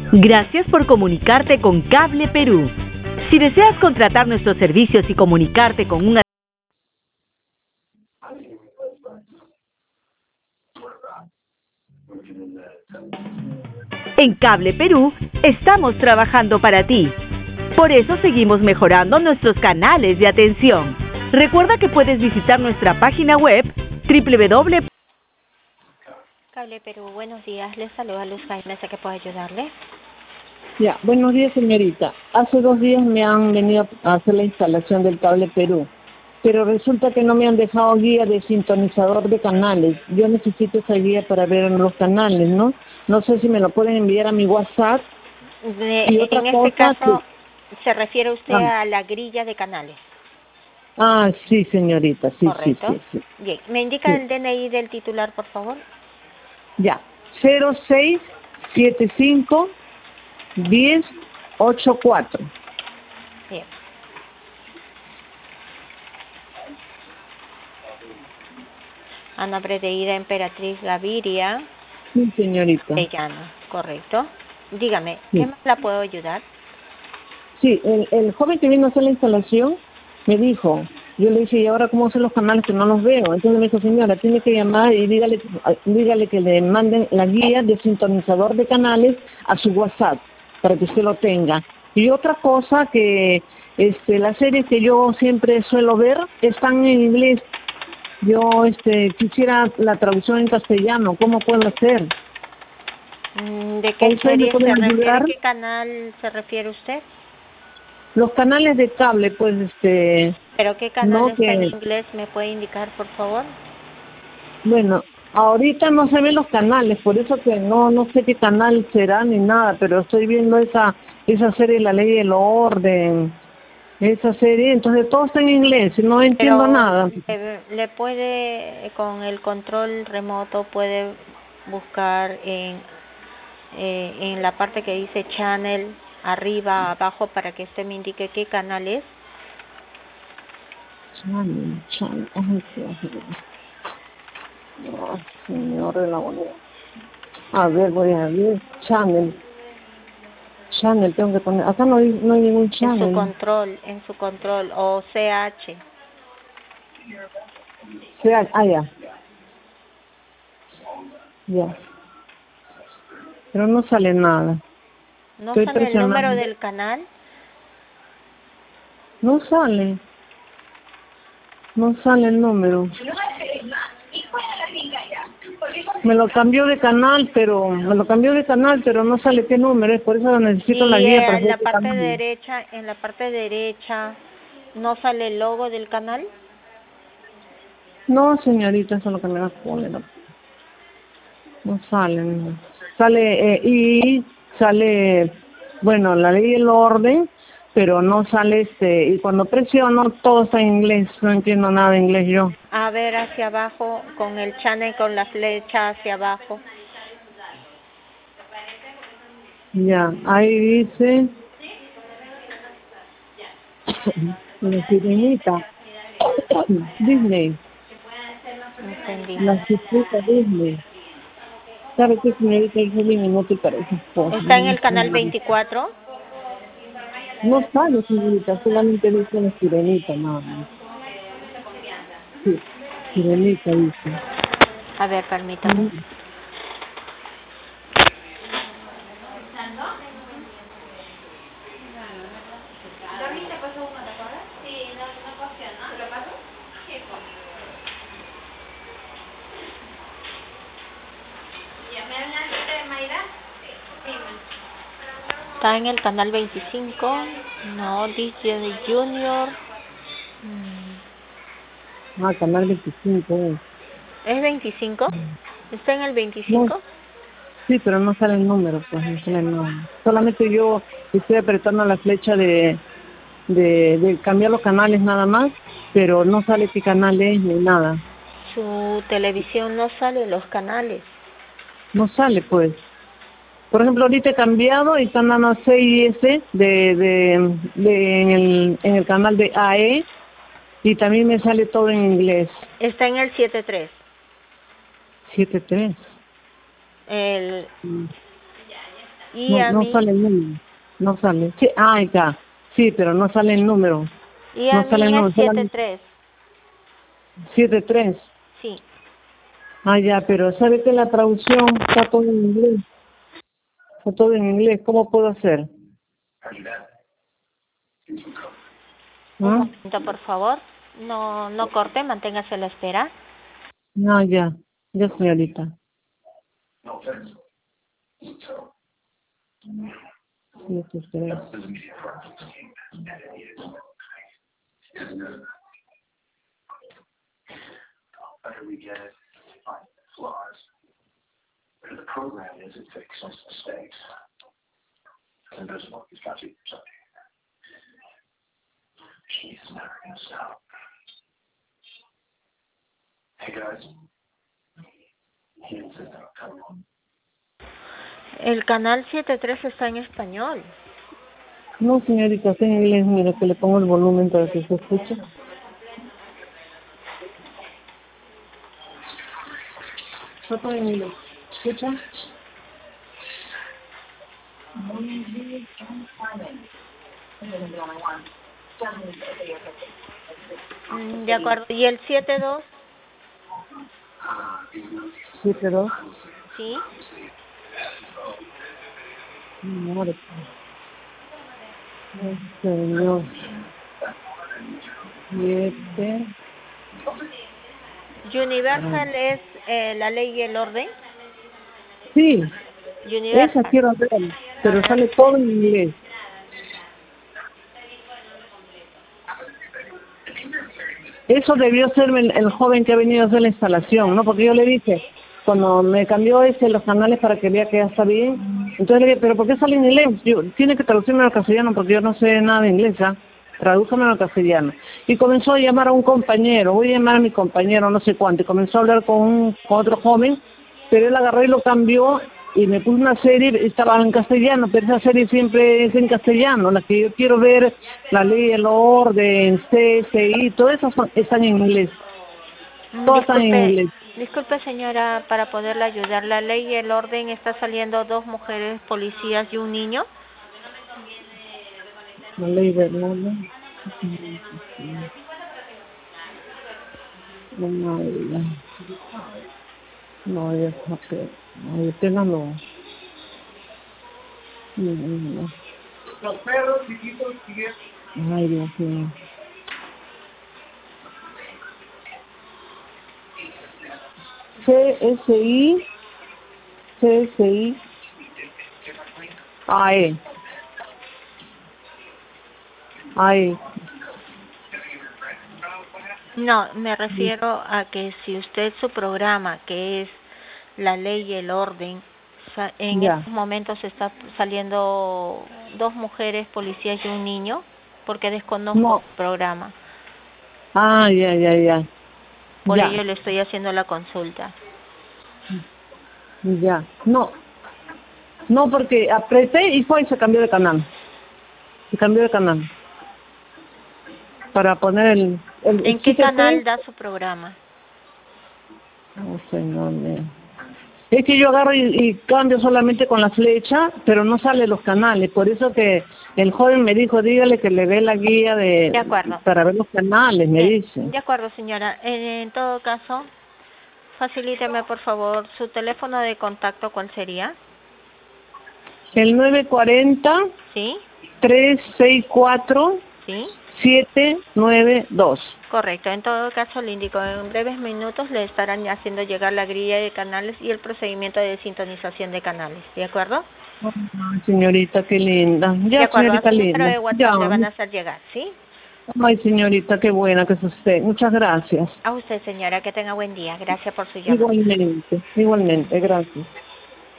Gracias por comunicarte con Cable Perú. Si deseas contratar nuestros servicios y comunicarte con un... En Cable Perú estamos trabajando para ti. Por eso seguimos mejorando nuestros canales de atención. Recuerda que puedes visitar nuestra página web www. Cable Perú, buenos días. Les saluda Luz Jaime, ¿a qué puedo ayudarle? Ya, buenos días, señorita. Hace 2 días me han venido a hacer la instalación del Cable Perú, pero resulta que no me han dejado guía de sintonizador de canales. Yo necesito esa guía para ver los canales, ¿no? No sé si me lo pueden enviar a mi WhatsApp. Y otra En este cosa caso, ¿se refiere usted Ah, a la grilla de canales? sí, señorita, sí, sí, Correcto. sí, sí. Bien, ¿me indica Sí. el DNI del titular, por favor? Ya, 0675-1084. Bien. A nombre de Ida Emperatriz Gaviria Sí, señorita. de Llano, correcto. Dígame, ¿qué Sí. más la puedo ayudar? Sí, el joven que vino a hacer la instalación me dijo, yo le dije, ¿y ahora cómo hacen los canales que no los veo? Entonces me dijo, señora, tiene que llamar y dígale que le manden la guía de sintonizador de canales a su WhatsApp, para que usted lo tenga. Y otra cosa que las series que yo siempre suelo ver están en inglés. Yo quisiera la traducción en castellano, ¿cómo puedo hacer? ¿De ¿O qué ustedes me serie pueden se refiere? ayudar? ¿Qué canal se refiere usted? Los canales de cable, pues, ¿Pero qué canal no está en que... inglés? ¿Me puede indicar, por favor? Bueno, ahorita no se ven los canales, por eso que no sé qué canal será ni nada, pero estoy viendo esa serie, La Ley del Orden, esa serie, entonces todo está en inglés, y no entiendo Pero nada. le puede, con el control remoto, puede buscar en la parte que dice channel, arriba, abajo, para que usted me indique qué canal es. Channel, ay, señor de la moneda. A ver, voy a ver, channel, tengo que poner, acá no hay ningún channel. En su control, o CH. Ya, pero no sale nada. ¿No Estoy sale el número presionando. del canal? No sale. No sale el número. Me lo cambió de canal, pero no sale qué número es, por eso necesito la Y guía para en saber la qué parte canal. derecha, ¿no sale el logo del canal? No, señorita, eso es lo que me da cólera. No sale, no. Sale sale, bueno, La Ley y el Orden, pero no sale y cuando presiono todo está en inglés, no entiendo nada de inglés yo. A ver, hacia abajo, con el channel, con la flecha hacia abajo. Ya, ahí dice la sirenita, Disney, Entendí. la chiquita Disney. ¿Sabe qué, señorita? Yo soy inútil para esas cosas. ¿Está en el canal 24? No sale, señorita, solamente dice la sirenita, nada más. Sí, sirenita dice. A ver, permítame. Está en el canal 25. No, Disney Junior. Canal 25. ¿Es 25? ¿Está en el No, 25? sí, pero no sale el número, pues no sale el número. Solamente yo estoy apretando la flecha de cambiar los canales nada más, pero no sale qué canal es ni nada. Su televisión no sale en los canales. No sale, pues. Por ejemplo, ahorita he cambiado y están dando CIS en el canal de AE y también me sale todo en inglés. Está en el 73. 73. El, Y No, a no mí, sale el número. No sale. Sí, ya. Sí, pero no sale el número. y a No sale el mí es número, solamente 73. 73. Sí. Ya, pero ¿sabe que la traducción está todo en inglés? Está todo en inglés. ¿Cómo puedo hacer? Un ¿Ah? momento, por favor. No corte, manténgase a la espera. Ya. Ya, señorita. 73. El canal 73 está en español. No, señorita, está en inglés. Mira, que le pongo el volumen para que se escuche. Está todo en inglés. ¿Escucha? De acuerdo. ¿Y el 72? 72. Sí. Madre. Ay, señor. 7. Universal es la ley y el orden. Sí, esa Universal. quiero ver, A pero ver. sale todo en inglés. Eso debió ser el joven que ha venido a hacer la instalación, ¿no? Porque yo le dije, cuando me cambió los canales para que vea que ya está bien, entonces le dije, ¿pero por qué sale en inglés? Tiene que traducirme al castellano porque yo no sé nada de inglés, ¿ah? Tradújame al castellano. Y comenzó a llamar a un compañero, voy a llamar a mi compañero, no sé cuánto, y comenzó a hablar con otro joven, pero él agarró y lo cambió y me puso una serie, estaba en castellano, pero esa serie siempre es en castellano, la que yo quiero ver, la ley, el orden, CSI, todas esas están en inglés, todas están en Disculpe, inglés. disculpe señora, para poderla ayudar. La ley y el orden está saliendo 2 mujeres policías y un niño. La ley de Hernández. No, ya está, no, yo tengo no. No. Ay, Dios mío. CSI, CSI, AE, AE. No, me refiero a que si usted su programa, que es la ley y el orden, en Ya. estos momentos está saliendo 2 mujeres policías y un niño, porque desconozco No. el programa. Ya. Por Ya, ello le estoy haciendo la consulta. ya. No, porque apreté y fue y se cambió de canal. Se cambió de canal. Para poner el ¿En qué 7T. canal da su programa? Oh, señor mío. Es que yo agarro y cambio solamente con la flecha, pero no sale los canales. Por eso que el joven me dijo, dígale que le dé la guía De acuerdo. para ver los canales, me dice. De acuerdo, señora. En todo caso, facilíteme, por favor, su teléfono de contacto, ¿cuál sería? El 940 ¿Sí? 364 ¿Sí? 792. Correcto. En todo caso, le indico, en breves minutos le estarán haciendo llegar la grilla de canales y el procedimiento de sintonización de canales. ¿De acuerdo? Ay, señorita, qué linda. De Ya, acuerdo. A señorita su número linda. de Ya. WhatsApp le van a hacer llegar, ¿sí? Ay, señorita, qué buena que es usted. Muchas gracias. A usted, señora, que tenga buen día. Gracias por su llamada. Igualmente, gracias.